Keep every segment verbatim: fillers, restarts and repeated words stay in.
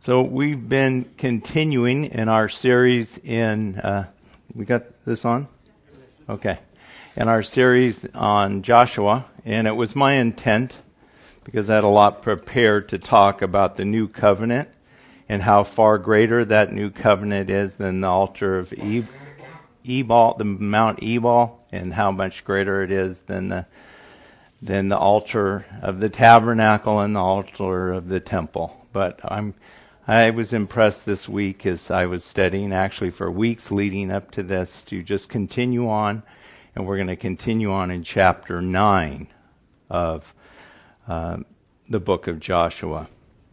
So we've been continuing in our series in, uh, we got this on? Okay. In our series on Joshua, and it was my intent, because I had a lot prepared to talk about the new covenant and how far greater that new covenant is than the altar of e- Ebal, the Mount Ebal, and how much greater it is than the than the altar of the tabernacle and the altar of the temple. But I'm I was impressed this week as I was studying, actually for weeks leading up to this, to just continue on, and we're going to continue on in chapter nine of uh, the book of Joshua.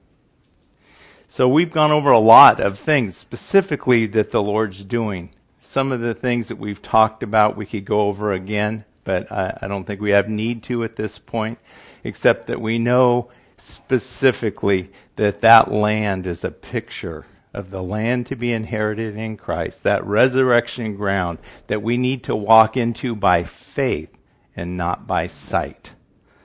So we've gone over a lot of things specifically that the Lord's doing. Some of the things that we've talked about we could go over again, but I, I don't think we have need to at this point, except that we know specifically that that land is a picture of the land to be inherited in Christ, that resurrection ground that we need to walk into by faith and not by sight.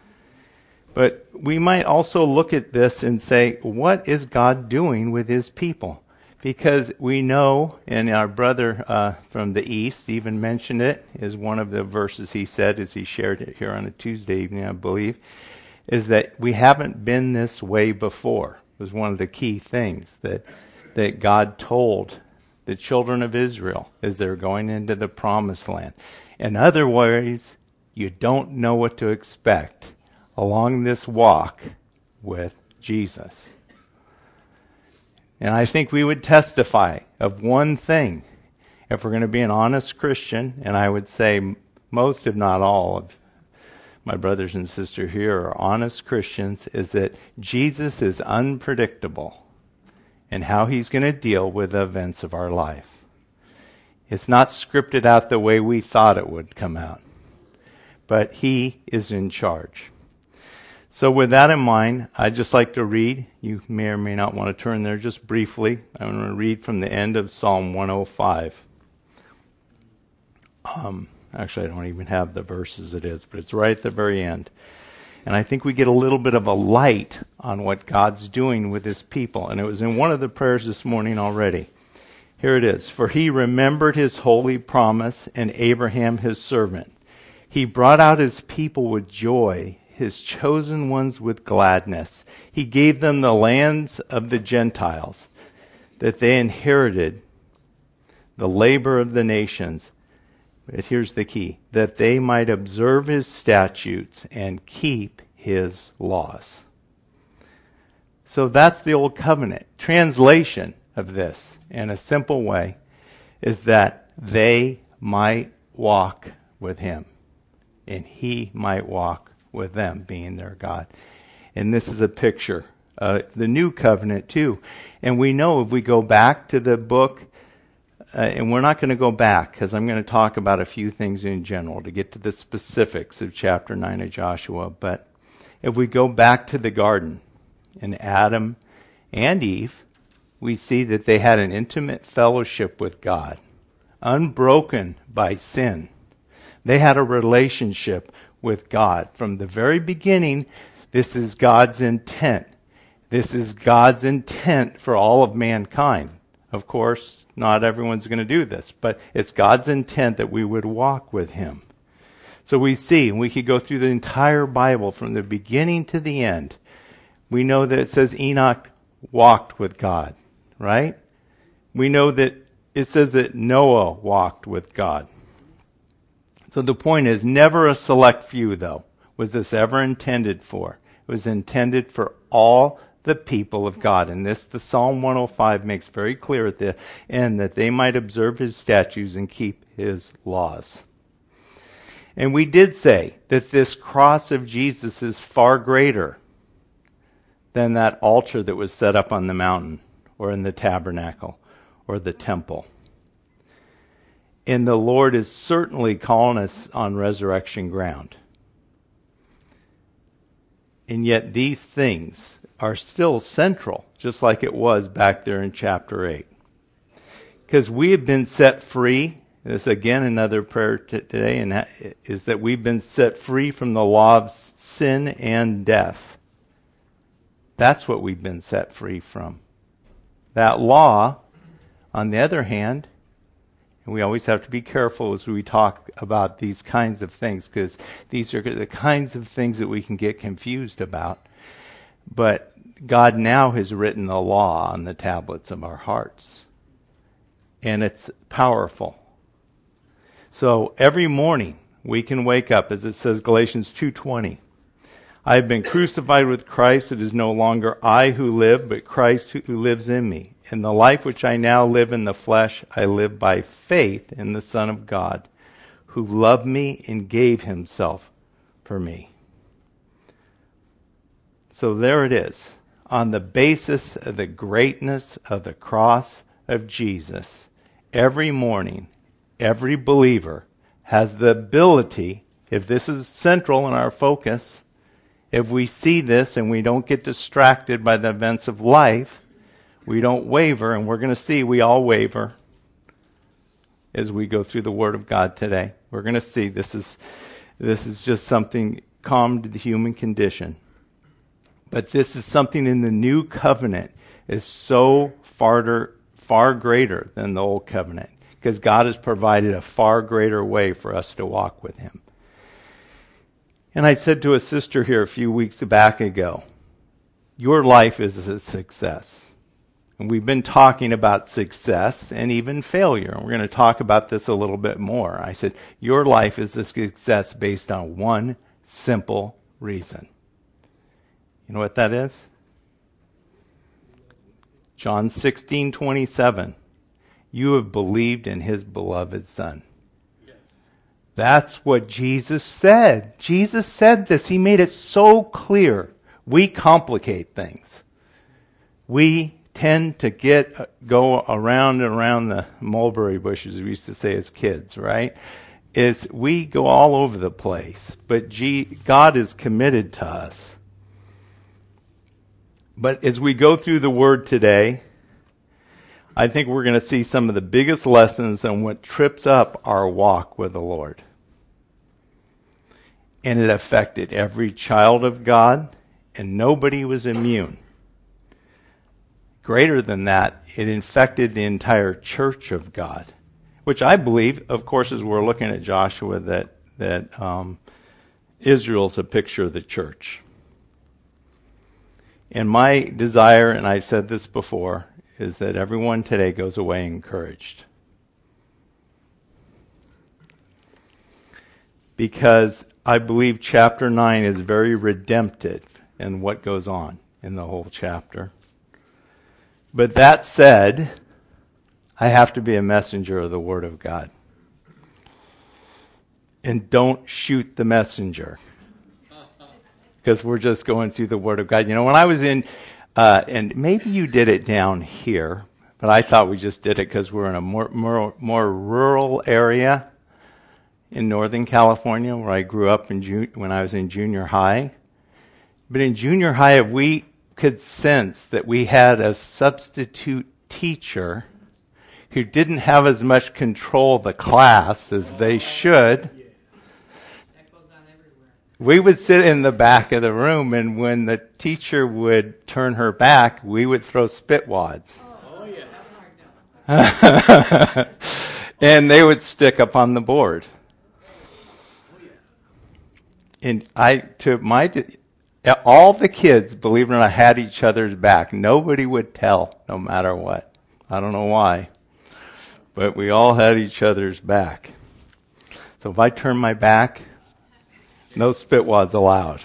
But we might also look at this and say, what is God doing with his people? Because we know, and our brother uh, from the East even mentioned it, is one of the verses he said as he shared it here on a Tuesday evening, I believe, is that we haven't been this way before. It was one of the key things that that God told the children of Israel as they're going into the promised land. In other words, you don't know what to expect along this walk with Jesus. And I think we would testify of one thing, if we're going to be an honest Christian, and I would say most, if not all, of my brothers and sisters here are honest Christians, is that Jesus is unpredictable in how he's going to deal with the events of our life. It's not scripted out the way we thought it would come out, but he is in charge. So with that in mind, I'd just like to read. You may or may not want to turn there just briefly. I'm going to read from the end of Psalm one oh five. Um, actually, I don't even have the verses it is, but it's right at the very end. And I think we get a little bit of a light on what God's doing with his people. And it was in one of the prayers this morning already. Here it is. For he remembered his holy promise and Abraham his servant. He brought out his people with joy, his chosen ones with gladness. He gave them the lands of the Gentiles, that they inherited the labor of the nations. But here's the key, that they might observe his statutes and keep his laws. So that's the old covenant. Translation of this, in a simple way, is that they might walk with him, and he might walk with them, being their God. And this is a picture of the new covenant too. And we know if we go back to the book, uh, and we're not going to go back because I'm going to talk about a few things in general to get to the specifics of chapter nine of Joshua. But if we go back to the garden and Adam and Eve, we see that they had an intimate fellowship with God, unbroken by sin. They had a relationship with God. From the very beginning, this is God's intent. This is God's intent for all of mankind. Of course, not everyone's going to do this, but it's God's intent that we would walk with him. So we see, and we could go through the entire Bible from the beginning to the end. We know that it says Enoch walked with God, right? We know that it says that Noah walked with God. So the point is, never a select few, though, was this ever intended for. It was intended for all the people of God. And this, the Psalm one oh five makes very clear at the end, that they might observe his statutes and keep his laws. And we did say that this cross of Jesus is far greater than that altar that was set up on the mountain or in the tabernacle or the temple. And the Lord is certainly calling us on resurrection ground. And yet these things are still central, just like it was back there in chapter eight. Because we have been set free. This again another prayer t- today, and that is that we've been set free from the law of sin and death. That's what we've been set free from. That law, on the other hand, and we always have to be careful as we talk about these kinds of things, because these are the kinds of things that we can get confused about. But God now has written the law on the tablets of our hearts. And it's powerful. So every morning we can wake up, as it says Galatians two twenty. I have been crucified with Christ. It is no longer I who live, but Christ who lives in me. In the life which I now live in the flesh, I live by faith in the Son of God, who loved me and gave himself for me. So there it is. On the basis of the greatness of the cross of Jesus, every morning, every believer has the ability, if this is central in our focus, if we see this and we don't get distracted by the events of life, we don't waver, and we're going to see we all waver as we go through the Word of God today. We're going to see this is this is just something common to the human condition. But this is something in the new covenant is so farther, far greater than the old covenant, because God has provided a far greater way for us to walk with him. And I said to a sister here a few weeks back ago, your life is a success. And we've been talking about success and even failure. And we're going to talk about this a little bit more. I said, your life is a success based on one simple reason. You know what that is? John sixteen twenty-seven. You have believed in his beloved Son. Yes. That's what Jesus said. Jesus said this. He made it so clear. We complicate things. We tend to get go around and around the mulberry bushes, we used to say as kids, right? Is we go all over the place. But G, God is committed to us. But as we go through the Word today, I think we're going to see some of the biggest lessons on what trips up our walk with the Lord. And it affected every child of God, and nobody was immune. Greater than that, it infected the entire church of God, which I believe, of course, as we're looking at Joshua, that, that um, Israel's a picture of the church. And my desire, and I've said this before, is that everyone today goes away encouraged. Because I believe chapter nine is very redemptive in what goes on in the whole chapter. But that said, I have to be a messenger of the Word of God. And don't shoot the messenger. Because we're just going through the Word of God. You know, when I was in, uh, and maybe you did it down here, but I thought we just did it because we're in a more, more, more rural area in Northern California, where I grew up in ju- when I was in junior high. But in junior high, we could sense that we had a substitute teacher who didn't have as much control of the class as they should. We would sit in the back of the room, and when the teacher would turn her back, we would throw spit wads. Oh, yeah. And they would stick up on the board. And I, to my, all the kids, believe it or not, had each other's back. Nobody would tell, no matter what. I don't know why. But we all had each other's back. So if I turn my back, no spit wads allowed.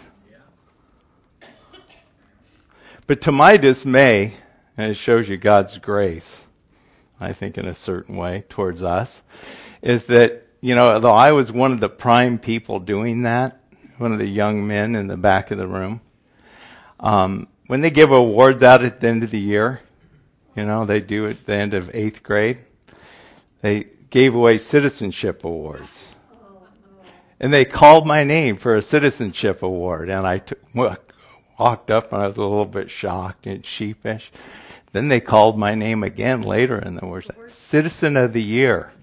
But to my dismay, and it shows you God's grace, I think in a certain way, towards us, is that, you know, although I was one of the prime people doing that, one of the young men in the back of the room, um, when they give awards out at the end of the year, you know, they do at the end of eighth grade, they gave away citizenship awards. And they called my name for a citizenship award, and I t- walked up, and I was a little bit shocked and sheepish. Then they called my name again later in the award, Citizen of the Year.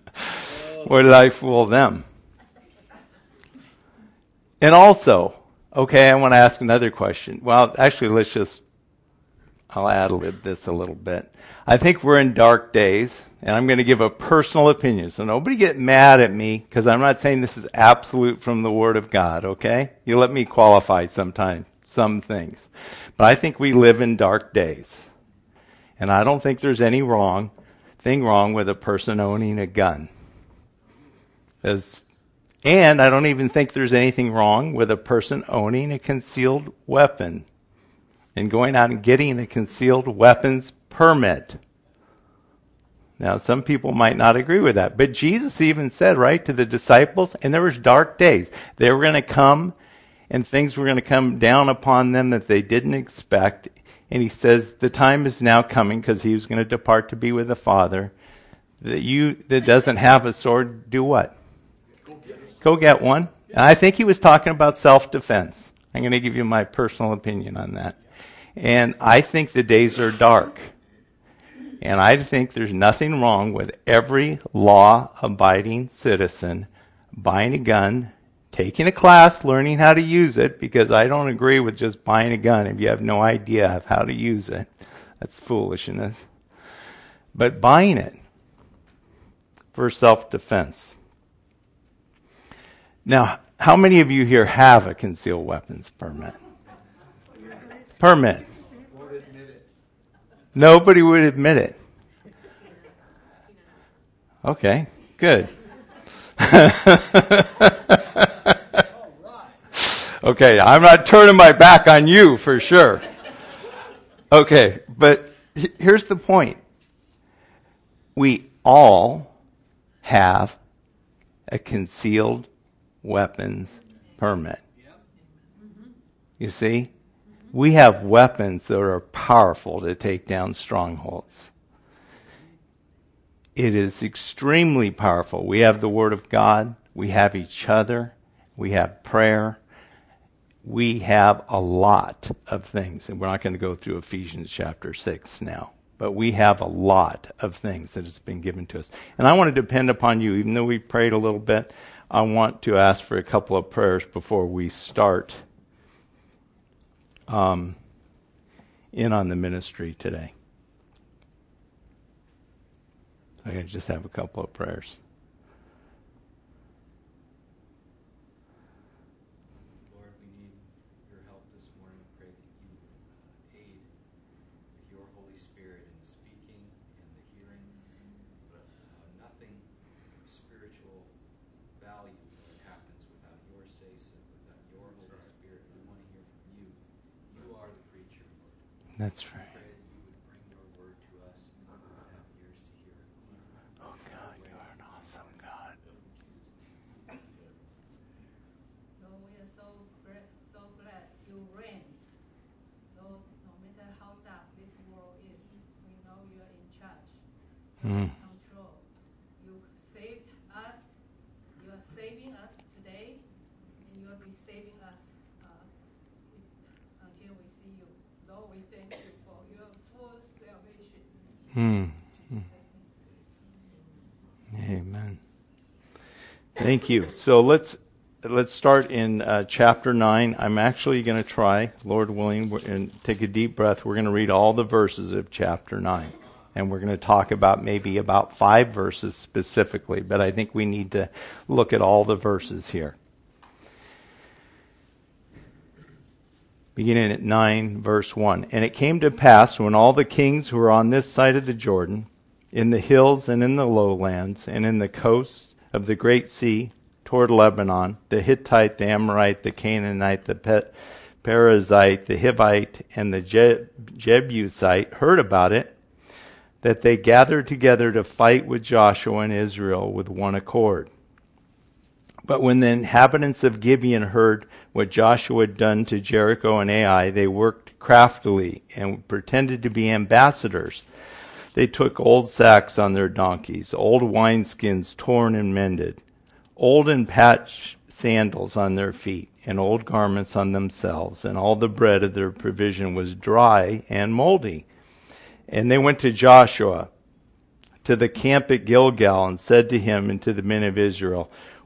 Or did I fool them? And also, Okay, I want to ask another question. Well, actually, let's just, I'll ad-lib this a little bit. I think we're in dark days, and I'm going to give a personal opinion. So nobody get mad at me, because I'm not saying this is absolute from the Word of God, okay? You let me qualify sometime, some things. But I think we live in dark days. And I don't think there's any wrong thing wrong with a person owning a gun. As And I don't even think there's anything wrong with a person owning a concealed weapon and going out and getting a concealed weapons permit. Now, some people might not agree with that, but Jesus even said, right, to the disciples, and there was dark days. They were going to come, and things were going to come down upon them that they didn't expect. And he says, the time is now coming, because he was going to depart to be with the Father, that you that doesn't have a sword, do what? Go get one. And I think he was talking about self-defense. I'm going to give you my personal opinion on that. And I think the days are dark. And I think there's nothing wrong with every law-abiding citizen buying a gun, taking a class, learning how to use it, because I don't agree with just buying a gun if you have no idea of how to use it. That's foolishness. But buying it for self-defense. Now, how many of you here have a concealed weapons permit? Permit. Nobody would admit it. Okay, good. Okay, I'm not turning my back on you for sure. Okay, but here's the point. We all have a concealed weapons permit. You see? We have weapons that are powerful to take down strongholds. It is extremely powerful. We have the Word of God. We have each other. We have prayer. We have a lot of things. And we're not going to go through Ephesians chapter six now. But we have a lot of things that has been given to us. And I want to depend upon you. Even though we prayed a little bit, I want to ask for a couple of prayers before we start um, in on the ministry today. I just have a couple of prayers. Lord, we need your help this morning. Pray that you uh, aid with your Holy Spirit in the speaking and the hearing. But uh, nothing spiritual value that happens without your say-so, without your Holy Spirit. We want to hear from you. You are the preacher, Lord. That's right. Pray that you would bring your word to us and that we would have ears to hear. Oh God, you are an awesome God. Lord, we are so great, so glad you reign. Lord, no matter how dark this world is, we know you are in charge, Mm. control. You saved us. You are saving us today, and you will be saving us uh, until we see you. Lord, we thank you for your full salvation. Mm. Amen. Thank you. So let's let's start in uh, chapter nine. I'm actually going to try, Lord willing, we're- and take a deep breath. We're going to read all the verses of chapter nine. And we're going to talk about maybe about five verses specifically, but I think we need to look at all the verses here. Beginning at nine, verse one. And it came to pass when all the kings who were on this side of the Jordan, in the hills and in the lowlands, and in the coasts of the great sea toward Lebanon, the Hittite, the Amorite, the Canaanite, the Pet, Perizzite, the Hivite, and the Je- Jebusite heard about it, that they gathered together to fight with Joshua and Israel with one accord. But when the inhabitants of Gibeon heard what Joshua had done to Jericho and Ai, they worked craftily and pretended to be ambassadors. They took old sacks on their donkeys, old wineskins torn and mended, old and patched sandals on their feet, and old garments on themselves, and all the bread of their provision was dry and moldy. And they went to Joshua, to the camp at Gilgal, and said to him and to the men of Israel,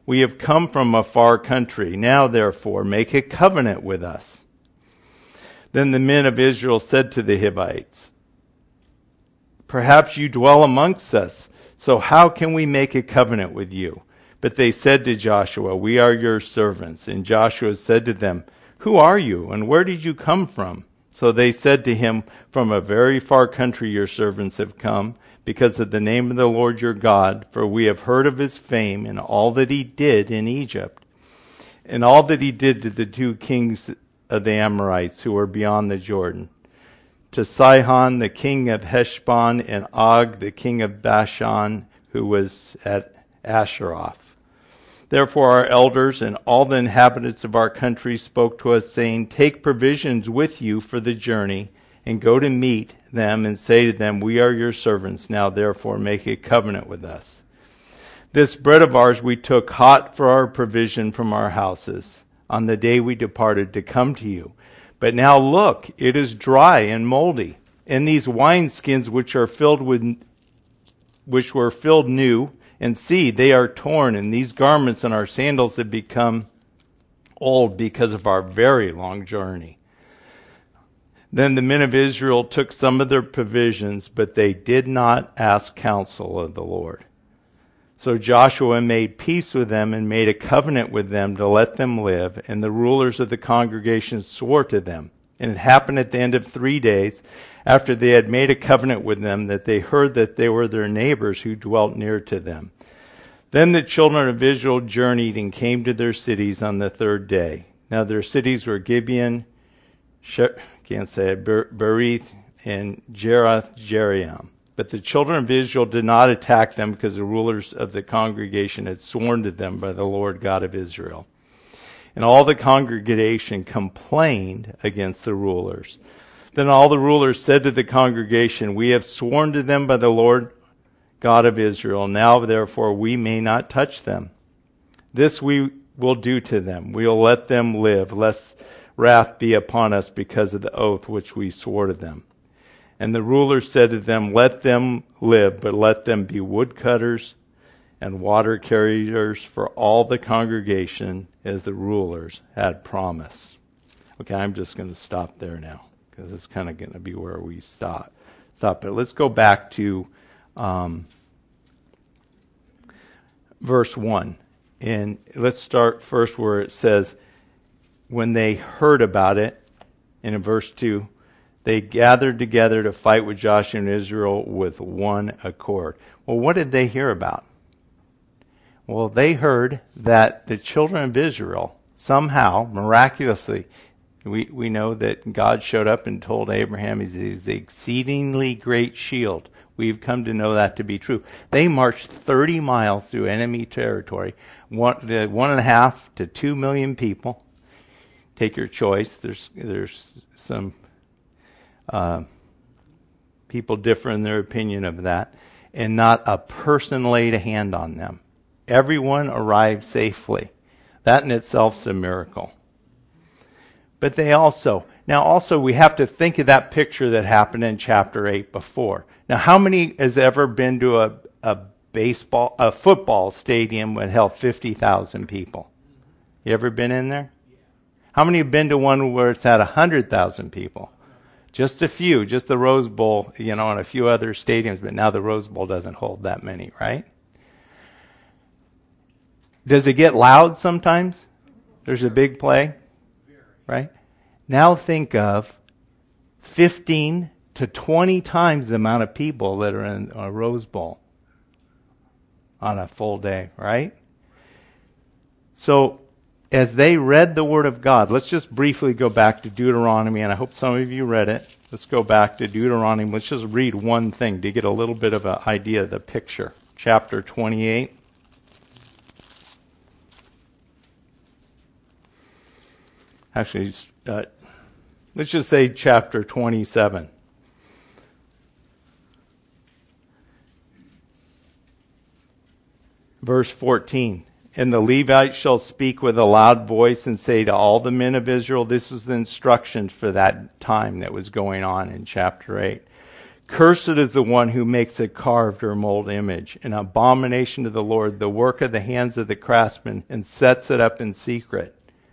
We have come from a far country. Now, therefore, make a covenant with us." Then the men of Israel said to the Hivites, "Perhaps you dwell amongst us, so how can we make a covenant with you?" But they said to Joshua, "We are your servants." And Joshua said to them, "Who are you, and where did you come from?" So they said to him, "From a very far country your servants have come, because of the name of the Lord your God, for we have heard of his fame and all that he did in Egypt, and all that he did to the two kings of the Amorites who were beyond the Jordan, to Sihon the king of Heshbon, and Og the king of Bashan, who was at Asheroth. Therefore our elders and all the inhabitants of our country spoke to us, saying, 'Take provisions with you for the journey, and go to meet them, and say to them, We are your servants. Now therefore make a covenant with us. This bread of ours we took hot for our provision from our houses on the day we departed to come to you. But now look, it is dry and moldy, and these wineskins which are filled with, which were filled new, and see, they are torn, and these garments and our sandals have become old because of our very long journey.' Then the men of Israel took some of their provisions, but they did not ask counsel of the Lord. So Joshua made peace with them and made a covenant with them to let them live, and the rulers of the congregation swore to them. And it happened at the end of three days, after they had made a covenant with them, that they heard that they were their neighbors who dwelt near to them. Then the children of Israel journeyed and came to their cities on the third day. Now their cities were Gibeon, She- can't say it, Ber- Berith, and Jerath Jearim. But the children of Israel did not attack them, because the rulers of the congregation had sworn to them by the Lord God of Israel. And all the congregation complained against the rulers. Then all the rulers said to the congregation, "We have sworn to them by the Lord God of Israel. Now therefore we may not touch them. This we will do to them. We will let them live, lest wrath be upon us because of the oath which we swore to them." And the rulers said to them, "Let them live, but let them be woodcutters and water carriers for all the congregation, as the rulers had promised." Okay, I'm just going to stop there now, because it's kind of going to be where we stop. Stop it. Let's go back to um, verse one. And let's start first where it says, when they heard about it, and in verse two, they gathered together to fight with Joshua and Israel with one accord. Well, what did they hear about? Well, they heard that the children of Israel somehow, miraculously, we, we know that God showed up and told Abraham he's, he's the exceedingly great shield. We've come to know that to be true. They marched thirty miles through enemy territory, one, one and a half to two million people. Take your choice. There's there's some uh, people differ in their opinion of that. And not a person laid a hand on them. Everyone arrived safely. That in itself is a miracle. But they also, now also we have to think of that picture that happened in chapter eight before. Now how many has ever been to a, a baseball, a football stadium that held fifty thousand people? You ever been in there? How many have been to one where it's had one hundred thousand people? Just a few, just the Rose Bowl, you know, and a few other stadiums, but now the Rose Bowl doesn't hold that many, right? Does it get loud sometimes? There's a big play, right? Now think of fifteen to twenty times the amount of people that are in a Rose Bowl on a full day, right? So, as they read the Word of God, let's just briefly go back to Deuteronomy, and I hope some of you read it. Let's go back to Deuteronomy. Let's just read one thing to get a little bit of an idea of the picture. Chapter twenty-eight. Actually, uh, let's just say chapter twenty-seven. Verse fourteen. And the Levites shall speak with a loud voice and say to all the men of Israel, this is the instructions for that time that was going on in chapter eight. Cursed is the one who makes a carved or molded image, an abomination to the Lord, the work of the hands of the craftsman, and sets it up in secret.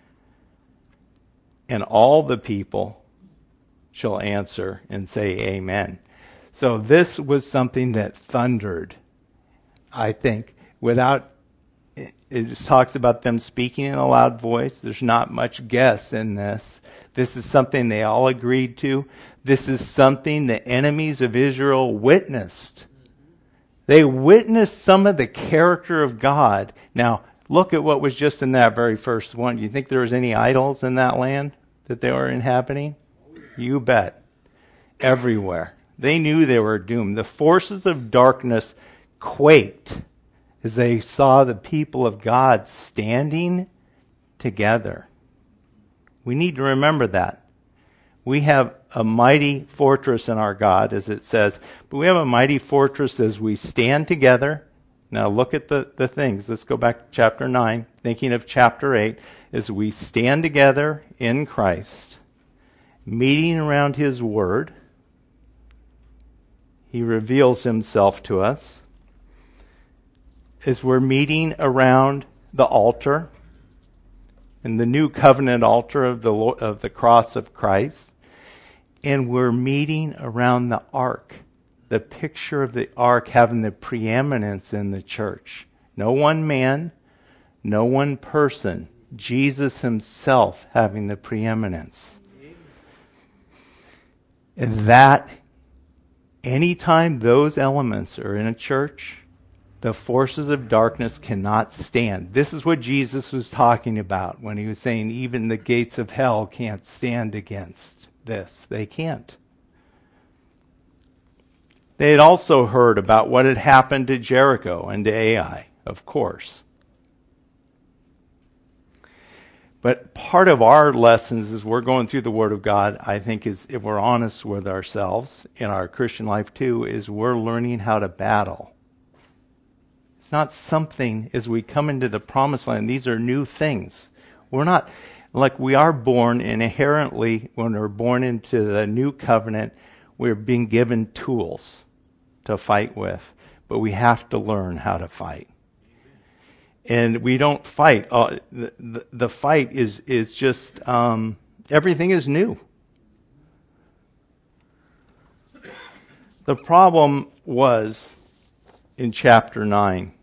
And all the people shall answer and say amen. So this was something that thundered, I think, without, it just talks about them speaking in a loud voice. There's not much guess in this. This is something they all agreed to. This is something the enemies of Israel witnessed. They witnessed some of the character of God. Now, look at what was just in that very first one. Do you think there was any idols in that land that they were inhabiting? You bet. Everywhere. They knew they were doomed. The forces of darkness quaked as they saw the people of God standing together. We need to remember that. We have a mighty fortress in our God, as it says, but we have a mighty fortress as we stand together. Now look at the, the things. Let's go back to chapter nine, thinking of chapter eight, as we stand together in Christ, meeting around His Word. He reveals Himself to us. As we're meeting around the altar, and the new covenant altar of the of the cross of Christ, and we're meeting around the ark, the picture of the ark having the preeminence in the church. No one man, no one person, Jesus Himself having the preeminence. And that, anytime those elements are in a church, the forces of darkness cannot stand. This is what Jesus was talking about when He was saying even the gates of hell can't stand against this. They can't. They had also heard about what had happened to Jericho and to Ai, of course. But part of our lessons as we're going through the Word of God, I think, is if we're honest with ourselves in our Christian life too, is we're learning how to battle. It's not something, as we come into the promised land, these are new things. We're not, like we are born inherently, when we're born into the new covenant, we're being given tools to fight with. But we have to learn how to fight. And we don't fight. Uh, the, the, the fight is, is just, um, everything is new. The problem was in chapter nine.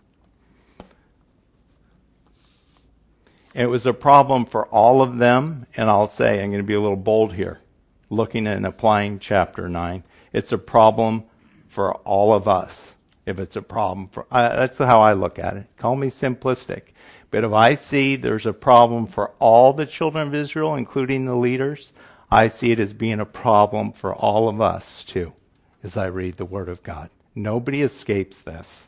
It was a problem for all of them, and I'll say, I'm going to be a little bold here, looking and applying chapter nine. It's a problem for all of us. If it's a problem for, uh, that's how I look at it. Call me simplistic. But if I see there's a problem for all the children of Israel, including the leaders, I see it as being a problem for all of us too, as I read the Word of God. Nobody escapes this.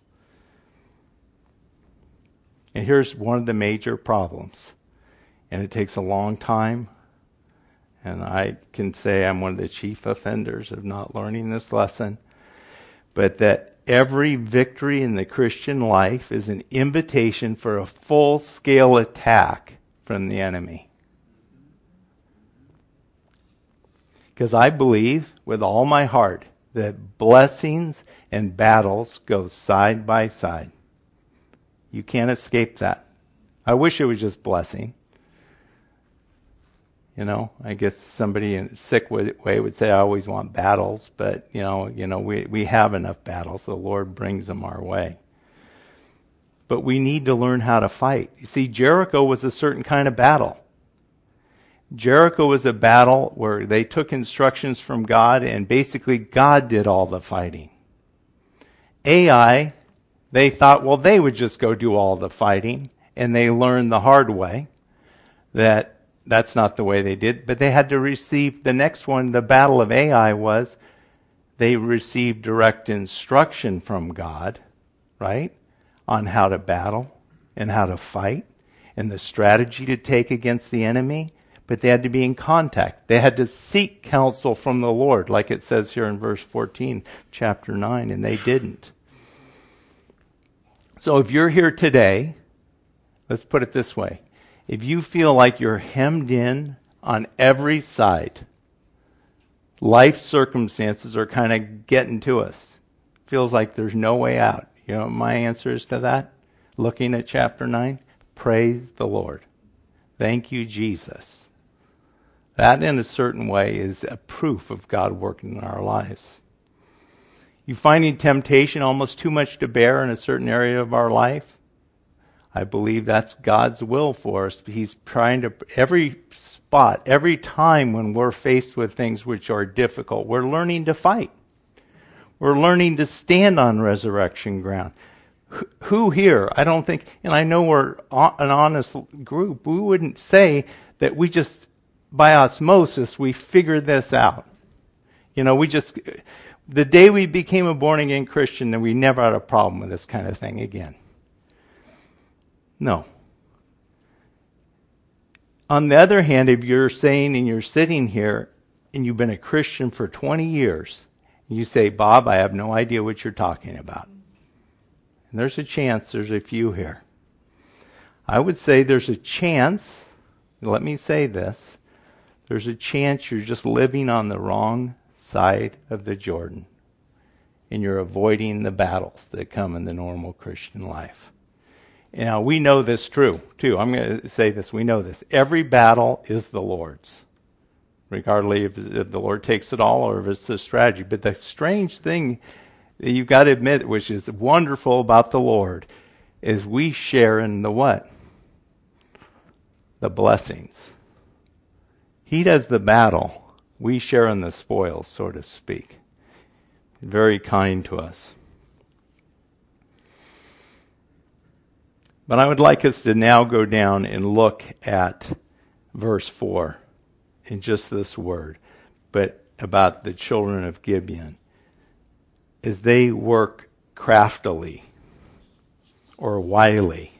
And here's one of the major problems. And it takes a long time. And I can say I'm one of the chief offenders of not learning this lesson. But that every victory in the Christian life is an invitation for a full-scale attack from the enemy. Because I believe with all my heart that blessings and battles go side by side. You can't escape that. I wish it was just blessing. You know, I guess somebody in a sick way would say I always want battles, but you know, you know, we, we have enough battles. The Lord brings them our way. But we need to learn how to fight. You see, Jericho was a certain kind of battle. Jericho was a battle where they took instructions from God, and basically God did all the fighting. Ai, they thought, well, they would just go do all the fighting, and they learned the hard way that that's not the way they did. But they had to receive the next one. The battle of Ai was they received direct instruction from God, right, on how to battle and how to fight and the strategy to take against the enemy. But they had to be in contact. They had to seek counsel from the Lord, like it says here in verse fourteen, chapter nine, and they didn't. So if you're here today, let's put it this way. If you feel like you're hemmed in on every side, life circumstances are kind of getting to us. Feels like there's no way out. You know what my answer is to that? Looking at chapter nine, praise the Lord. Thank you, Jesus. That in a certain way is a proof of God working in our lives. You finding temptation almost too much to bear in a certain area of our life? I believe that's God's will for us. He's trying to, every spot, every time when we're faced with things which are difficult, we're learning to fight. We're learning to stand on resurrection ground. Who here, I don't think, and I know we're an honest group, we wouldn't say that we just, by osmosis, we figured this out. You know, we just, the day we became a born-again Christian, then we never had a problem with this kind of thing again. No. On the other hand, if you're saying and you're sitting here and you've been a Christian for twenty years, and you say, Bob, I have no idea what you're talking about. And there's a chance there's a few here. I would say there's a chance, let me say this, there's a chance you're just living on the wrong side of the Jordan. And you're avoiding the battles that come in the normal Christian life. Now, we know this true, too. I'm going to say this. We know this. Every battle is the Lord's, regardless if, if the Lord takes it all or if it's the strategy. But the strange thing that you've got to admit, which is wonderful about the Lord, is we share in the what? The blessings. He does the battle. We share in the spoils, so to speak. Very kind to us. But I would like us to now go down and look at verse four in just this word, but about the children of Gibeon. As they work craftily or wily.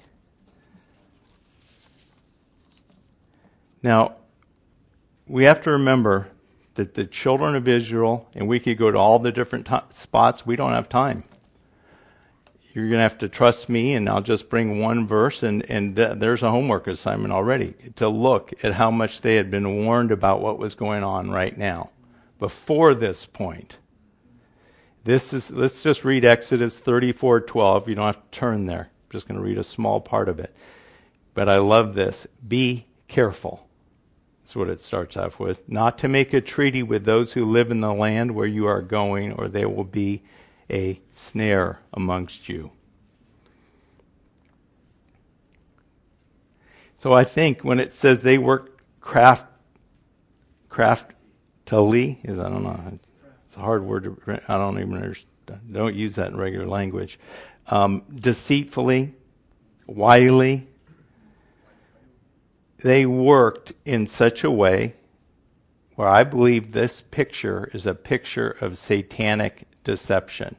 Now, we have to remember that the children of Israel, and we could go to all the different t- spots, we don't have time. You're going to have to trust me, and I'll just bring one verse, and, and th- there's a homework assignment already, to look at how much they had been warned about what was going on right now, before this point. This is, let's just read Exodus thirty-four twelve. You don't have to turn there. I'm just going to read a small part of it. But I love this. Be careful. That's what it starts off with. Not to make a treaty with those who live in the land where you are going, or they will be a snare amongst you. So I think when it says they work craft, craftily, is I don't know, it's a hard word to, I don't even understand, don't use that in regular language. Um, deceitfully, wily, they worked in such a way where I believe this picture is a picture of satanic deception.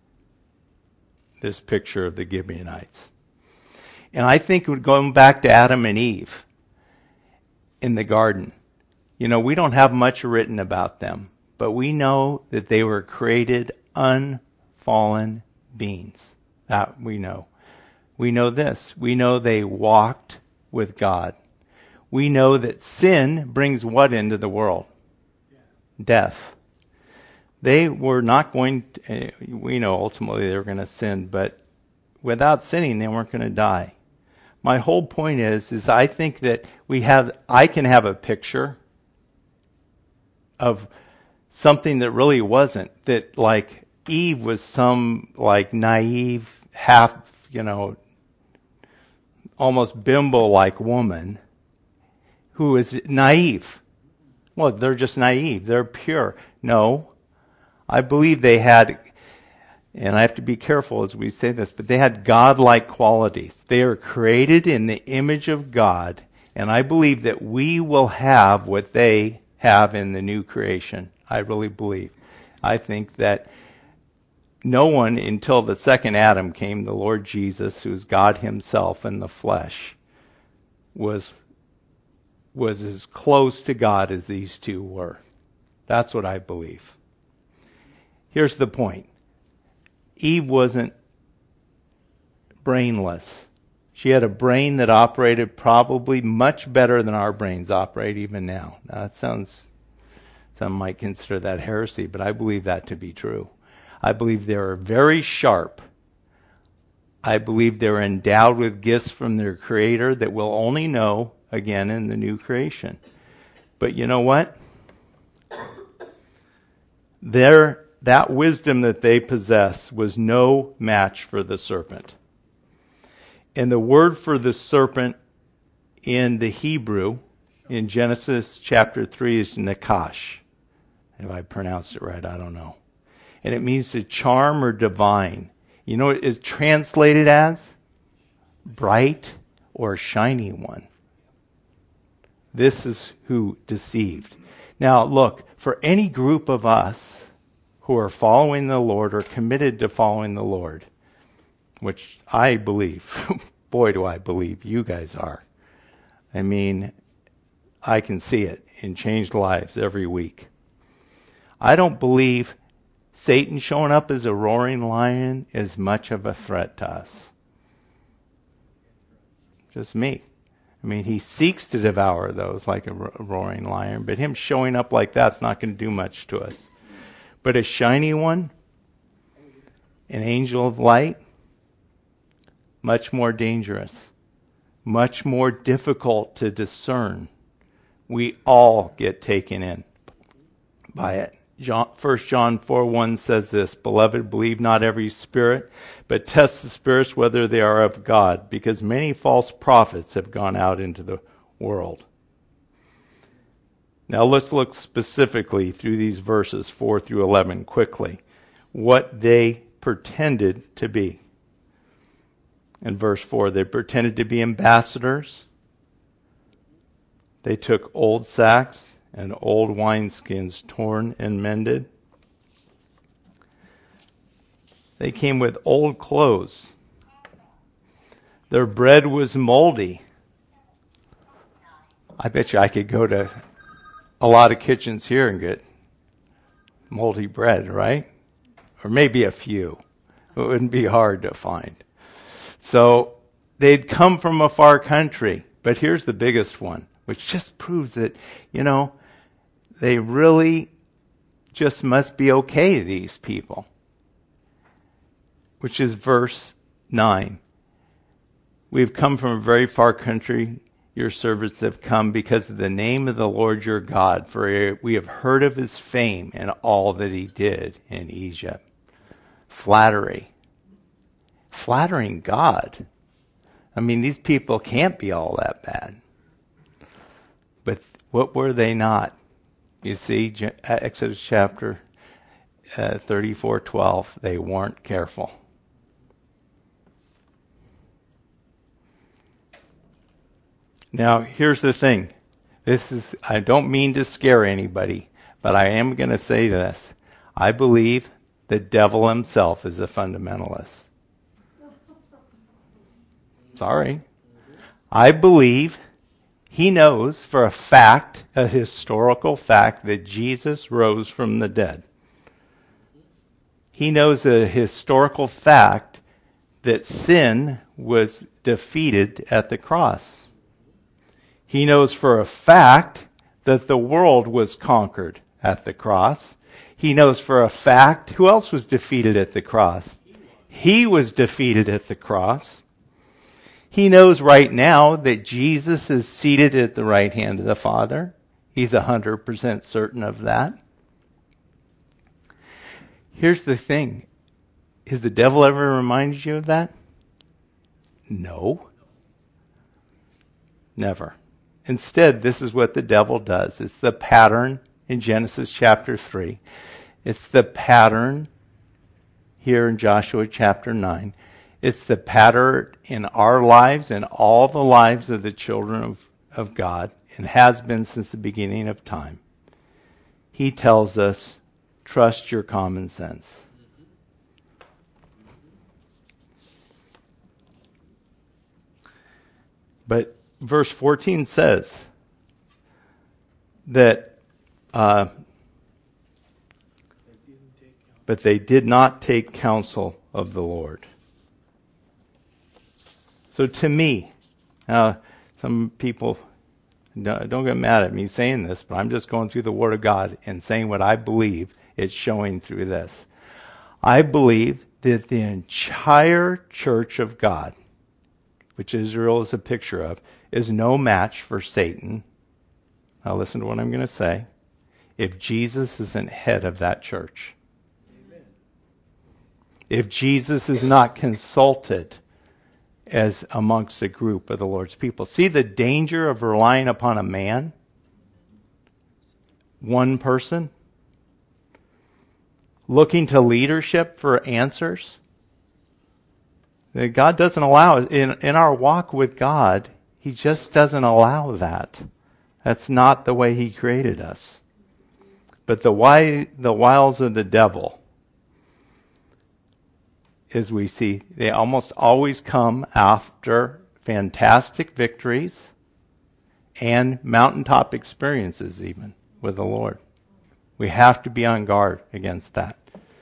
This picture of the Gibeonites. And I think going back to Adam and Eve in the garden, you know, we don't have much written about them, but we know that they were created unfallen beings. That we know. We know this. We know they walked with God. We know that sin brings what into the world? Death. They were not going to, we know ultimately they were going to sin, but without sinning, they weren't going to die. My whole point is, is I think that we have, I can have a picture of something that really wasn't, that like Eve was some like naive, half, you know, almost bimbo-like woman who is naive. Well, they're just naive. They're pure. No. I believe they had, and I have to be careful as we say this, but they had God-like qualities. They are created in the image of God, and I believe that we will have what they have in the new creation. I really believe. I think that no one until the second Adam came, the Lord Jesus, who is God himself in the flesh, was, was as close to God as these two were. That's what I believe. Here's the point. Eve wasn't brainless. She had a brain that operated probably much better than our brains operate even now. Now that sounds Some might consider that heresy, but I believe that to be true. I believe they are very sharp. I believe they're endowed with gifts from their Creator that we'll only know again in the new creation. But you know what? Their, that wisdom that they possess was no match for the serpent. And the word for the serpent in the Hebrew, in Genesis chapter three, is nakash. If I pronounced it right, I don't know. And it means to charm or divine. You know what it's translated as? Bright or shiny one. This is who deceived. Now look, for any group of us who are following the Lord or committed to following the Lord, which I believe, boy do I believe you guys are. I mean, I can see it in changed lives every week. I don't believe Satan showing up as a roaring lion is much of a threat to us. Just me. I mean, he seeks to devour those like a ro- roaring lion, but him showing up like that's not going to do much to us. But a shiny one, an angel of light, much more dangerous, much more difficult to discern. We all get taken in by it. John, First John four one says this, "Beloved, believe not every spirit, but test the spirits whether they are of God, because many false prophets have gone out into the world." Now let's look specifically through these verses four through eleven quickly, what they pretended to be. In verse four, they pretended to be ambassadors. They took old sacks and old wineskins torn and mended. They came with old clothes. Their bread was moldy. I bet you I could go to a lot of kitchens here and get moldy bread, right? Or maybe a few. It wouldn't be hard to find. So they'd come from a far country. But here's the biggest one, which just proves that, you know, they really just must be okay, these people. Which is verse nine. We've come from a very far country. Your servants have come because of the name of the Lord your God, for we have heard of his fame and all that he did in Egypt. Flattery. Flattering God. I mean, these people can't be all that bad. But what were they not? You see, Exodus chapter uh, thirty-four twelve, they weren't careful. Now, here's the thing. This is, I don't mean to scare anybody, but I am going to say this. I believe the devil himself is a fundamentalist. Sorry. I believe he knows for a fact, a historical fact, that Jesus rose from the dead. He knows a historical fact that sin was defeated at the cross. He knows for a fact that the world was conquered at the cross. He knows for a fact, who else was defeated at the cross? He was defeated at the cross. He knows right now that Jesus is seated at the right hand of the Father. He's one hundred percent certain of that. Here's the thing. Has the devil ever reminded you of that? No. Never. Instead, this is what the devil does. It's the pattern in Genesis chapter three. It's the pattern here in Joshua chapter nine. It's the pattern in our lives and all the lives of the children of, of God, and has been since the beginning of time. He tells us, trust your common sense. But verse fourteen says that, uh, but they did not take counsel of the Lord. So to me, uh, some people Don't don't get mad at me saying this, but I'm just going through the Word of God and saying what I believe it's showing through this. I believe that the entire church of God, which Israel is a picture of, is no match for Satan. Now listen to what I'm going to say. If Jesus isn't head of that church. Amen. If Jesus is not consulted as amongst a group of the Lord's people. See the danger of relying upon a man? One person? Looking to leadership for answers? That God doesn't allow it. In, in our walk with God, He just doesn't allow that. That's not the way He created us. But the why, the wiles of the devil, as we see, they almost always come after fantastic victories and mountaintop experiences even with the Lord. We have to be on guard against that.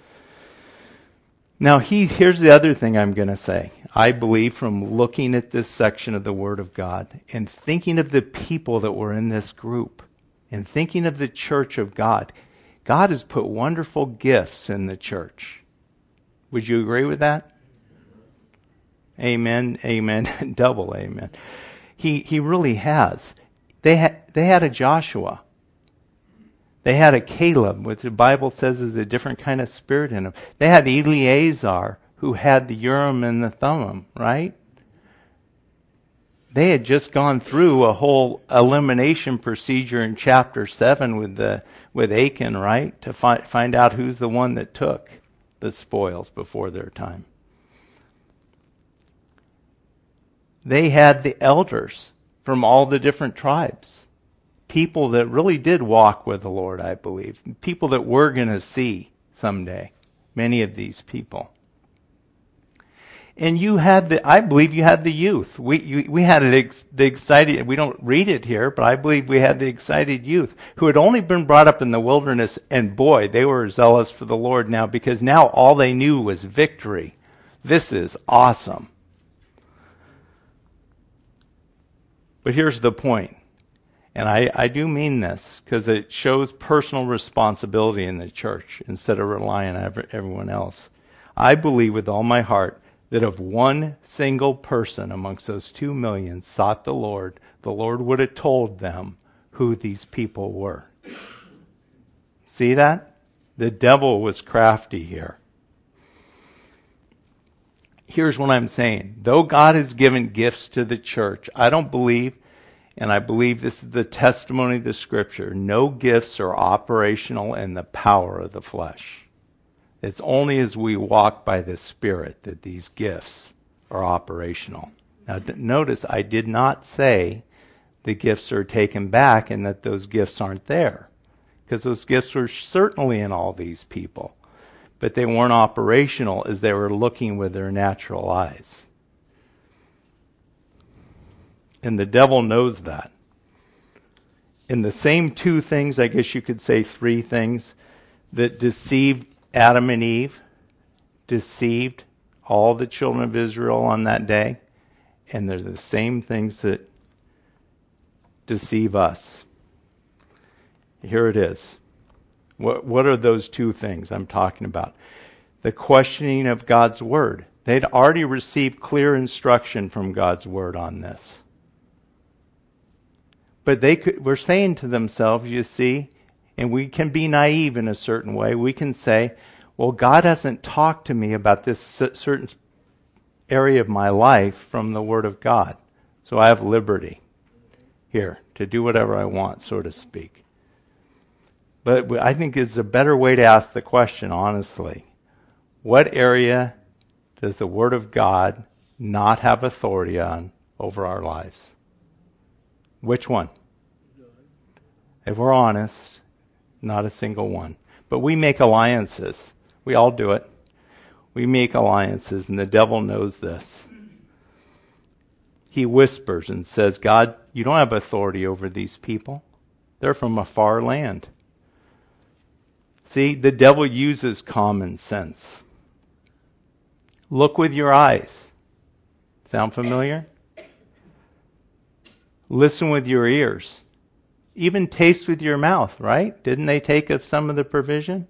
Now, he, here's the other thing I'm going to say. I believe from looking at this section of the Word of God and thinking of the people that were in this group and thinking of the church of God, God has put wonderful gifts in the church. Would you agree with that? Amen, amen, double amen. He he really has. They had they had a Joshua. They had a Caleb, which the Bible says is a different kind of spirit in him. They had Eleazar, who had the Urim and the Thummim, right? They had just gone through a whole elimination procedure in chapter seven with the with Achan, right? To find find out who's the one that took the spoils before their time. They had the elders from all the different tribes. People that really did walk with the Lord, I believe. People that we're going to see someday. Many of these people. And you had the, I believe you had the youth. We you, we had it ex, the excited, we don't read it here, but I believe we had the excited youth who had only been brought up in the wilderness, and boy, they were zealous for the Lord now, because now all they knew was victory. This is awesome. But here's the point, and I, I do mean this, because it shows personal responsibility in the church instead of relying on every, everyone else. I believe with all my heart that if one single person amongst those two million sought the Lord, the Lord would have told them who these people were. See that? The devil was crafty here. Here's what I'm saying. Though God has given gifts to the church, I don't believe, and I believe this is the testimony of the Scripture, no gifts are operational in the power of the flesh. It's only as we walk by the Spirit that these gifts are operational. Now, d- notice I did not say the gifts are taken back and that those gifts aren't there, because those gifts were certainly in all these people, but they weren't operational as they were looking with their natural eyes. And the devil knows that. And the same two things, I guess you could say three things, that deceived Adam and Eve, deceived all the children of Israel on that day, and they're the same things that deceive us. Here it is. What, what are those two things I'm talking about? The questioning of God's Word. They'd already received clear instruction from God's Word on this. But they could, were saying to themselves, you see, and we can be naive in a certain way. We can say, well, God hasn't talked to me about this certain area of my life from the Word of God. So I have liberty here to do whatever I want, so to speak. But I think it's a better way to ask the question, honestly. What area does the Word of God not have authority on over our lives? Which one? If we're honest, not a single one. But we make alliances. We all do it. We make alliances, and the devil knows this. He whispers and says, God, you don't have authority over these people. They're from a far land. See, the devil uses common sense. Look with your eyes. Sound familiar? Listen with your ears. Even taste with your mouth, right? Didn't they take of some of the provision?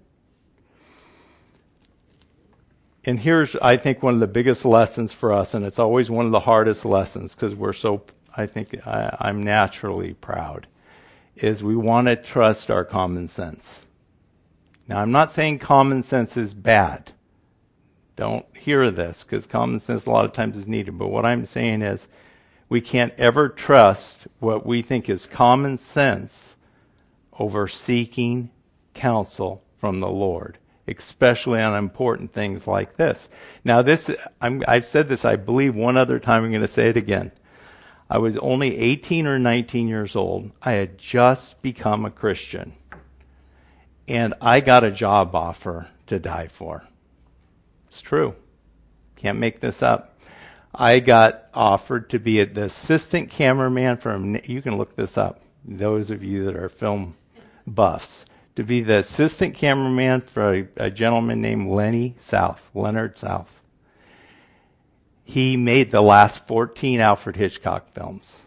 And here's, I think, one of the biggest lessons for us, and it's always one of the hardest lessons because we're so, I think I, I'm naturally proud, is we want to trust our common sense. Now, I'm not saying common sense is bad. Don't hear this, because common sense a lot of times is needed. But what I'm saying is we can't ever trust what we think is common sense over seeking counsel from the Lord, especially on important things like this. Now, this I'm, I've said this, I believe, one other time. I'm going to say it again. I was only eighteen or nineteen years old. I had just become a Christian. And I got a job offer to die for. It's true. Can't make this up. I got offered to be the assistant cameraman for, you can look this up, those of you that are film buffs, to be the assistant cameraman for a, a gentleman named Lenny South, Leonard South. He made the last fourteen Alfred Hitchcock films.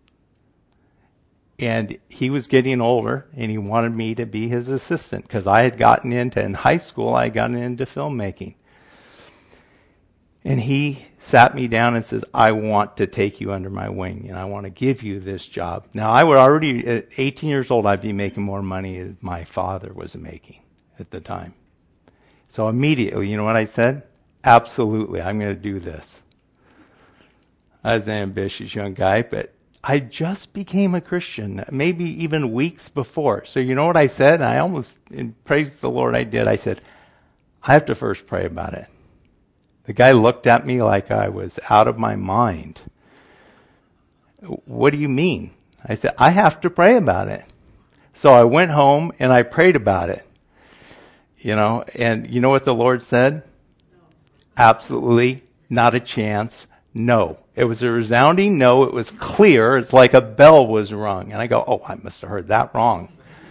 And he was getting older, and he wanted me to be his assistant, because I had gotten into, in high school, I had gotten into filmmaking. And he sat me down and says, I want to take you under my wing, and I want to give you this job. Now, I would already, at eighteen years old, I'd be making more money than my father was making at the time. So immediately, you know what I said? Absolutely, I'm going to do this. I was an ambitious young guy, but I just became a Christian, maybe even weeks before. So you know what I said? I almost, and praise the Lord I did, I said, I have to first pray about it. The guy looked at me like I was out of my mind. What do you mean? I said, I have to pray about it. So I went home and I prayed about it. You know, and you know what the Lord said? No. Absolutely not a chance. No. It was a resounding no. It was clear. It's like a bell was rung. And I go, oh, I must have heard that wrong.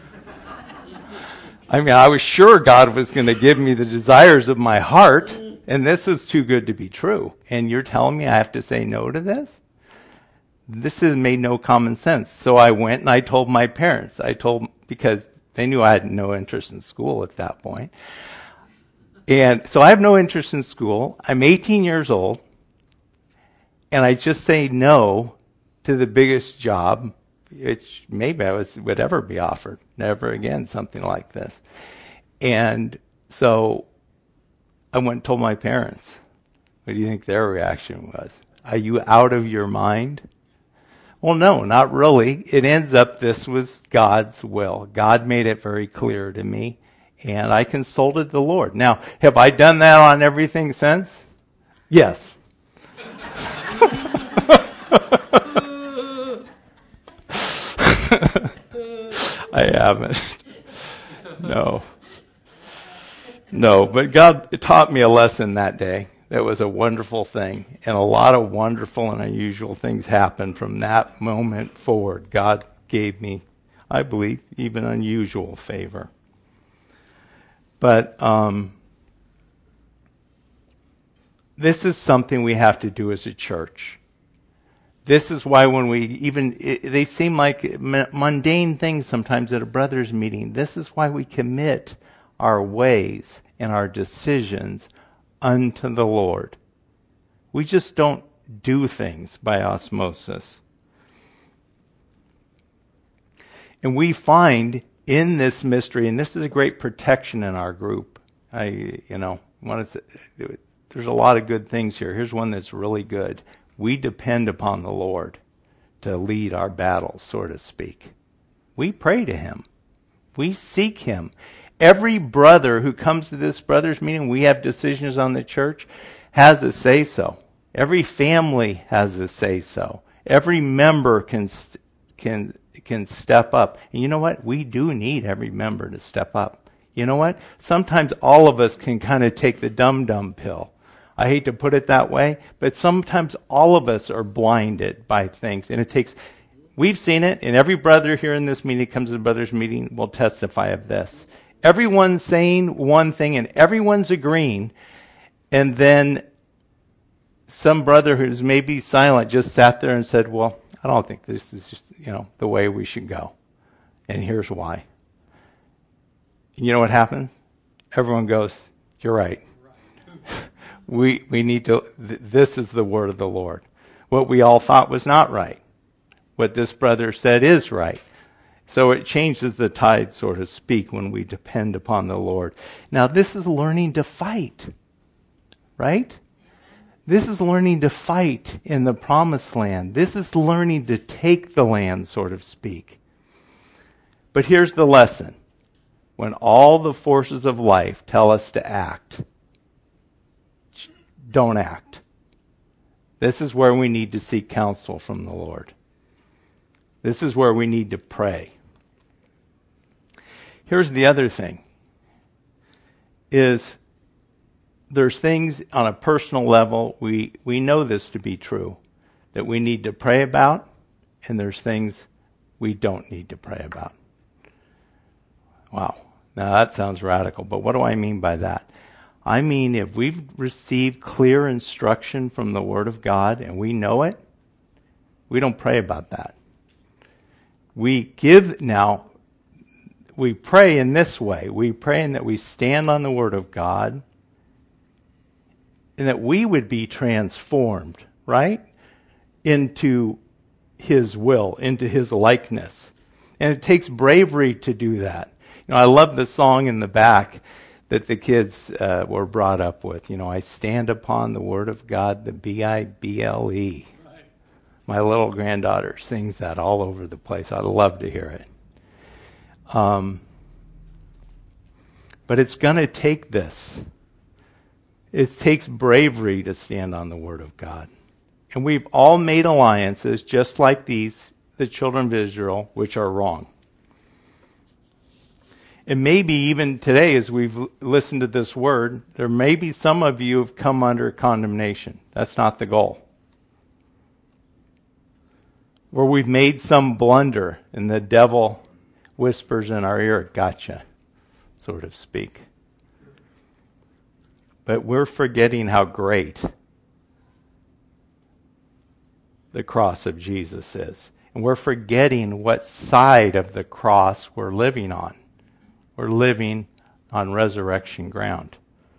I mean, I was sure God was going to give me the desires of my heart. And this is too good to be true. And you're telling me I have to say no to this? This has made no common sense. So I went and I told my parents. I told, because they knew I had no interest in school at that point. And so I have no interest in school. I'm eighteen years old. And I just say no to the biggest job, which maybe I was, would ever be offered. Never again, something like this. And so I went and told my parents. What do you think their reaction was? Are you out of your mind? Well, no, not really. It ends up this was God's will. God made it very clear to me, and I consulted the Lord. Now, have I done that on everything since? Yes. I haven't. No. No, but God taught me a lesson that day. That was a wonderful thing. And a lot of wonderful and unusual things happened from that moment forward. God gave me, I believe, even unusual favor. But um, this is something we have to do as a church. This is why when we even, it, they seem like mundane things sometimes at a brother's meeting. This is why we commit our ways and our decisions unto the Lord. We just don't do things by osmosis. And we find in this mystery, and this is a great protection in our group. I, you know, want to say, there's a lot of good things here. Here's one that's really good. We depend upon the Lord to lead our battles, so to speak. We pray to Him. We seek Him. Every brother who comes to this brothers meeting, we have decisions on the church, has a say-so. Every family has a say-so. Every member can can can step up. And you know what? We do need every member to step up. You know what? Sometimes all of us can kind of take the dum-dum pill. I hate to put it that way, but sometimes all of us are blinded by things. And it takes, we've seen it, and every brother here in this meeting comes to the brothers meeting will testify of this. Everyone's saying one thing and everyone's agreeing, and then some brother who's maybe silent just sat there and said, well, I don't think this is just, you know, the way we should go. And here's why. You know what happens? Everyone goes, you're right. we we need to, th- this is the word of the Lord. What we all thought was not right. What this brother said is right. So it changes the tide, so to speak, when we depend upon the Lord. Now, this is learning to fight, right? This is learning to fight in the promised land. This is learning to take the land, so to speak. But here's the lesson. When all the forces of life tell us to act, don't act. This is where we need to seek counsel from the Lord. This is where we need to pray. Here's the other thing, is there's things on a personal level, we, we know this to be true, that we need to pray about, and there's things we don't need to pray about. Wow. Now that sounds radical, but what do I mean by that? I mean, if we've received clear instruction from the Word of God and we know it, we don't pray about that. We give now, we pray in this way. We pray in that we stand on the Word of God and that we would be transformed, right? Into His will, into His likeness. And it takes bravery to do that. You know, I love the song in the back that the kids uh, were brought up with. You know, I stand upon the Word of God, the B I B L E. Right. My little granddaughter sings that all over the place. I love to hear it. Um, but it's going to take this. It takes bravery to stand on the Word of God. And we've all made alliances just like these, the children of Israel, which are wrong. And maybe even today, as we've listened to this word, there may be some of you have come under condemnation. That's not the goal. Where we've made some blunder and the devil whispers in our ear, gotcha, so to speak. But we're forgetting how great the cross of Jesus is. And we're forgetting what side of the cross we're living on. We're living on resurrection ground.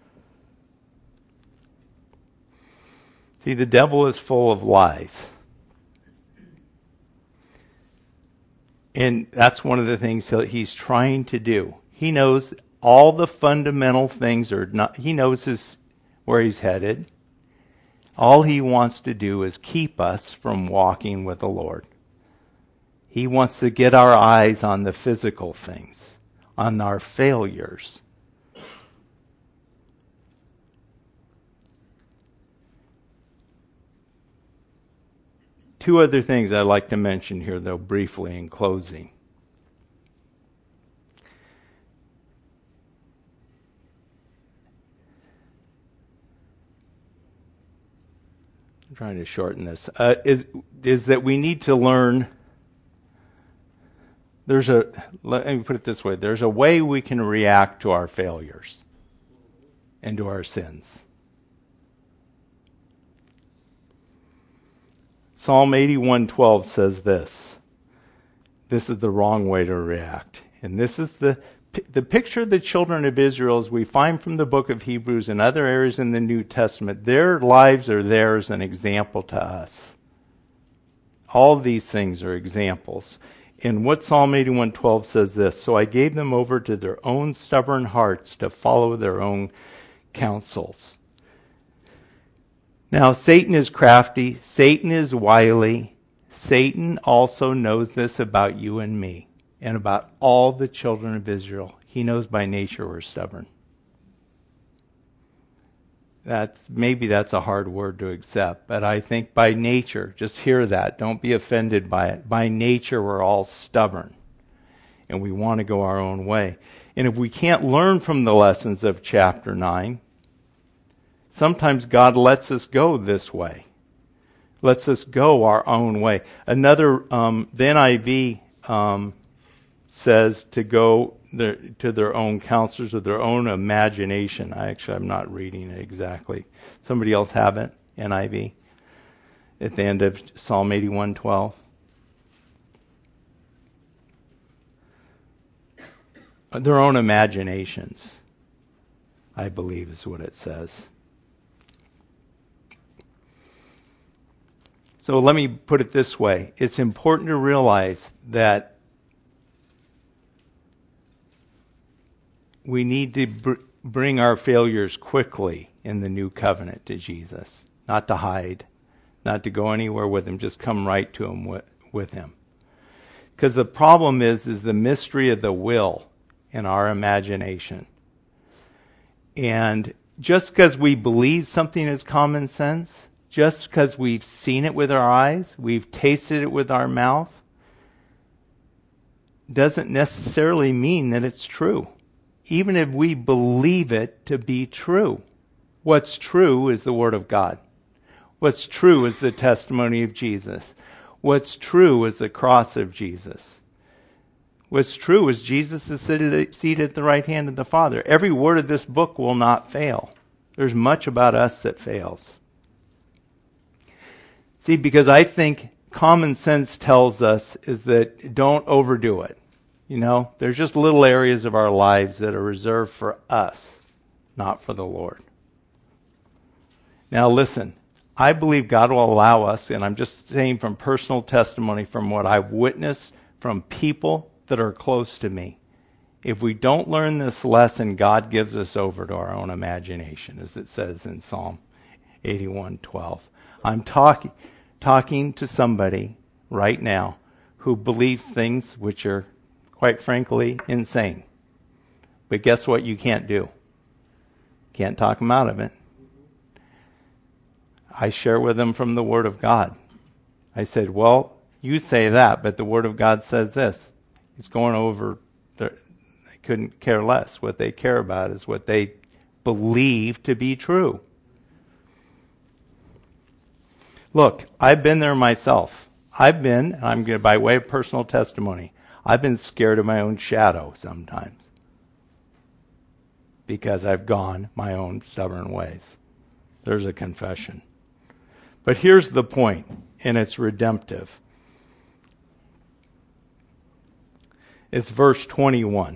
See, the devil is full of lies. And that's one of the things he's trying to do. He knows all the fundamental things are not, he knows his, where he's headed. All he wants to do is keep us from walking with the Lord. He wants to get our eyes on the physical things, on our failures. Two other things I'd like to mention here, though, briefly in closing. I'm trying to shorten this. Uh, is, is that we need to learn. There's a, let me put it this way. There's a way we can react to our failures and to our sins. Psalm eighty-one twelve says this. This is the wrong way to react. And this is the, the picture of the children of Israel as we find from the book of Hebrews and other areas in the New Testament. Their lives are there as an example to us. All of these things are examples. And what Psalm eighty-one twelve says this, so I gave them over to their own stubborn hearts to follow their own counsels. Now, Satan is crafty. Satan is wily. Satan also knows this about you and me and about all the children of Israel. He knows by nature we're stubborn. That's, maybe that's a hard word to accept, but I think by nature, just hear that. Don't be offended by it. By nature, we're all stubborn, and we want to go our own way. And if we can't learn from the lessons of chapter nine, sometimes God lets us go this way, lets us go our own way. Another, um, the N I V um, says to go their, to their own counselors or their own imagination. I actually, I'm not reading it exactly. Somebody else have it, N I V, at the end of Psalm eighty-one twelve. their own imaginations, I believe is what it says. So let me put it this way. It's important to realize that we need to br- bring our failures quickly in the new covenant to Jesus, not to hide, not to go anywhere with him, just come right to him with, with him. Because the problem is, is the mystery of the will in our imagination. And just because we believe something is common sense, just because we've seen it with our eyes, we've tasted it with our mouth, doesn't necessarily mean that it's true. Even if we believe it to be true. What's true is the Word of God. What's true is the testimony of Jesus. What's true is the cross of Jesus. What's true is Jesus is seated at the right hand of the Father. Every word of this book will not fail. There's much about us that fails. See, because I think common sense tells us is that don't overdo it. You know, there's just little areas of our lives that are reserved for us, not for the Lord. Now listen, I believe God will allow us, and I'm just saying from personal testimony, from what I've witnessed from people that are close to me. If we don't learn this lesson, God gives us over to our own imagination, as it says in Psalm eighty-one twelve. I'm talking talking to somebody right now who believes things which are, quite frankly, insane. But guess what you can't do? Can't talk them out of it. I share with them from the Word of God. I said, well, you say that, but the Word of God says this. It's going over, their, they couldn't care less. What they care about is what they believe to be true. Look, I've been there myself. I've been, and I'm going to, by way of personal testimony, I've been scared of my own shadow sometimes because I've gone my own stubborn ways. There's a confession. But here's the point, and it's redemptive. It's verse twenty-one.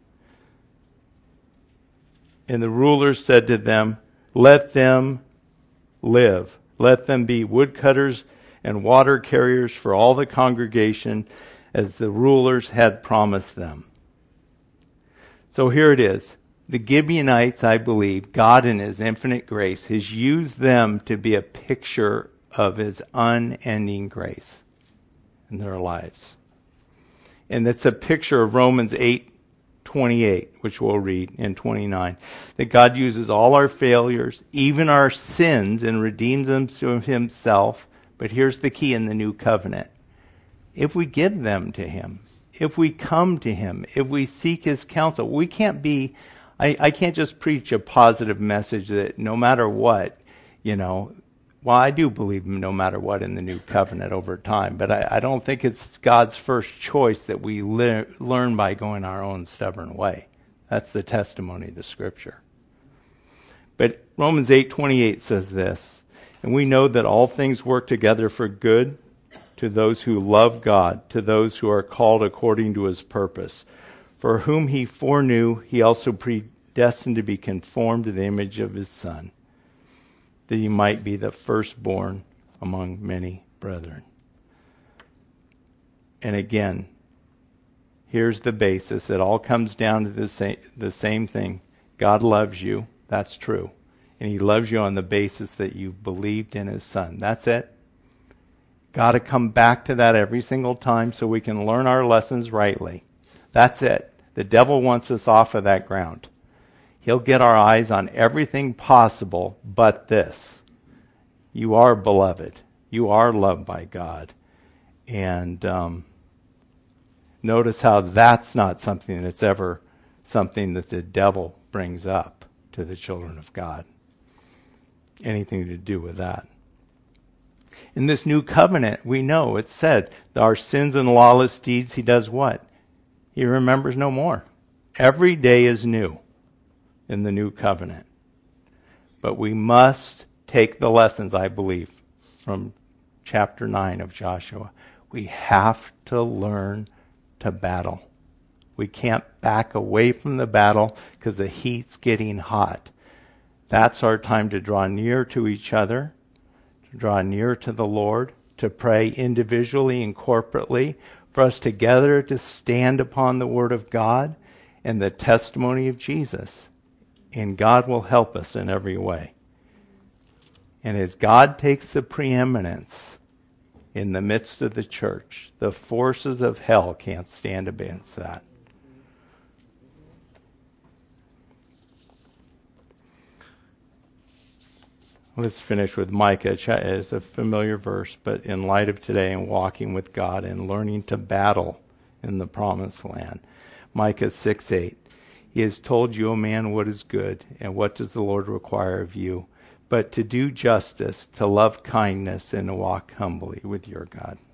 And the rulers said to them, let them live. Let them be woodcutters and water carriers for all the congregation, as the rulers had promised them. So here it is. The Gibeonites, I believe, God in his infinite grace has used them to be a picture of his unending grace in their lives. And it's a picture of Romans eight twenty-eight, which we'll read in twenty-nine. That God uses all our failures, even our sins, and redeems them to himself. But here's the key in the new covenant. If we give them to him, if we come to him, if we seek his counsel, we can't be, I, I can't just preach a positive message that no matter what, you know, well, I do believe no matter what in the new covenant over time, but I, I don't think it's God's first choice that we le- learn by going our own stubborn way. That's the testimony of the Scripture. But Romans eight twenty-eight says this, and we know that all things work together for good to those who love God, to those who are called according to his purpose. For whom he foreknew, he also predestined to be conformed to the image of his Son, that he might be the firstborn among many brethren. And again, here's the basis. It all comes down to the same, the same thing. God loves you. That's true. And he loves you on the basis that you've believed in his Son. That's it. Got to come back to that every single time so we can learn our lessons rightly. That's it. The devil wants us off of that ground. He'll get our eyes on everything possible but this. You are beloved. You are loved by God. And um, notice how that's not something that's ever something that the devil brings up to the children of God. Anything to do with that. In this new covenant, we know it's said that our sins and lawless deeds, he does what? He remembers no more. Every day is new in the new covenant. But we must take the lessons, I believe, from chapter nine of Joshua. We have to learn to battle. We can't back away from the battle because the heat's getting hot. That's our time to draw near to each other, to draw near to the Lord, to pray individually and corporately, for us together to stand upon the Word of God and the testimony of Jesus. And God will help us in every way. And as God takes the preeminence in the midst of the church, the forces of hell can't stand against that. Let's finish with Micah. It's a familiar verse, but in light of today and walking with God and learning to battle in the promised land. Micah six eight. He has told you, O man, what is good, and what does the Lord require of you, but to do justice, to love kindness, and to walk humbly with your God.